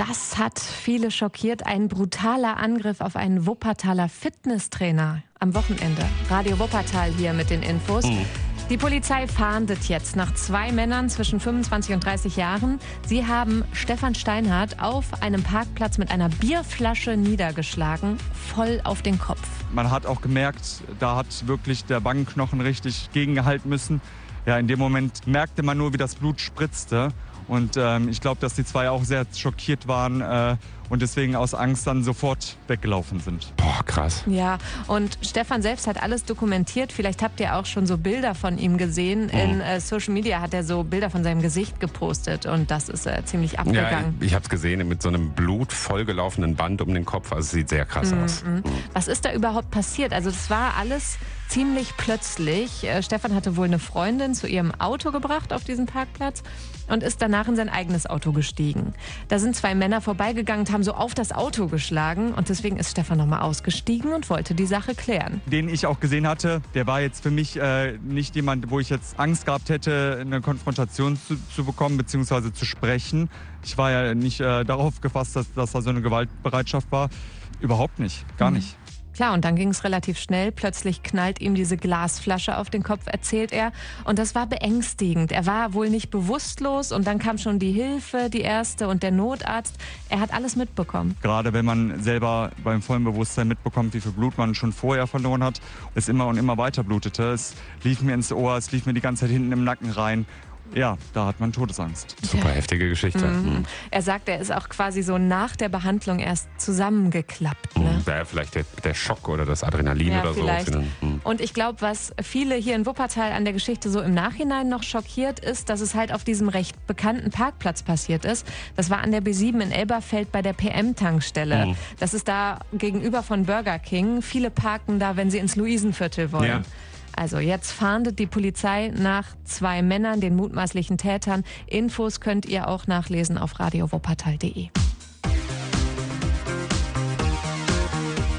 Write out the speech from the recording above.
Das hat viele schockiert. Ein brutaler Angriff auf einen Wuppertaler Fitnesstrainer am Wochenende. Radio Wuppertal hier mit den Infos. Die Polizei fahndet jetzt nach 2 Männern zwischen 25 und 30 Jahren. Sie haben Stefan Steinhardt auf einem Parkplatz mit einer Bierflasche niedergeschlagen, voll auf den Kopf. Man hat auch gemerkt, da hat wirklich der Wangenknochen richtig gegengehalten müssen. Ja, in dem Moment merkte man nur, wie das Blut spritzte. Und ich glaube, dass die zwei auch sehr schockiert waren und deswegen aus Angst dann sofort weggelaufen sind. Boah, krass. Ja, und Stefan selbst hat alles dokumentiert. Vielleicht habt ihr auch schon so Bilder von ihm gesehen. In Social Media hat er so Bilder von seinem Gesicht gepostet und das ist ziemlich abgegangen. Ja, ich habe es gesehen mit so einem blutvollgelaufenen Band um den Kopf. Also es sieht sehr krass aus. Was ist da überhaupt passiert? Also das war alles ziemlich plötzlich. Stefan hatte wohl eine Freundin zu ihrem Auto gebracht auf diesen Parkplatz und ist danach in sein eigenes Auto gestiegen. Da sind 2 Männer vorbeigegangen und haben so auf das Auto geschlagen und deswegen ist Stefan nochmal ausgestiegen und wollte die Sache klären. Den ich auch gesehen hatte, der war jetzt für mich nicht jemand, wo ich jetzt Angst gehabt hätte, eine Konfrontation zu bekommen bzw. zu sprechen. Ich war ja nicht darauf gefasst, dass da so eine Gewaltbereitschaft war. Überhaupt nicht, gar nicht. Klar, und dann ging es relativ schnell. Plötzlich knallt ihm diese Glasflasche auf den Kopf, erzählt er. Und das war beängstigend. Er war wohl nicht bewusstlos und dann kam schon die Hilfe, die erste und der Notarzt. Er hat alles mitbekommen. Gerade wenn man selber beim vollen Bewusstsein mitbekommt, wie viel Blut man schon vorher verloren hat, es immer und immer weiter blutete. Es lief mir ins Ohr, es lief mir die ganze Zeit hinten im Nacken rein. Ja, da hat man Todesangst. Super heftige Geschichte. Er sagt, er ist auch quasi so nach der Behandlung erst zusammengeklappt. Ne? Wäre vielleicht der Schock oder das Adrenalin Ja, oder vielleicht. so. Und ich glaube, was viele hier in Wuppertal an der Geschichte so im Nachhinein noch schockiert ist, dass es halt auf diesem recht bekannten Parkplatz passiert ist. Das war an der B7 in Elberfeld bei der PM-Tankstelle. Das ist da gegenüber von Burger King. Viele parken da, wenn sie ins Luisenviertel wollen. Ja. Also jetzt fahndet die Polizei nach 2 Männern, den mutmaßlichen Tätern. Infos könnt ihr auch nachlesen auf radiowuppertal.de.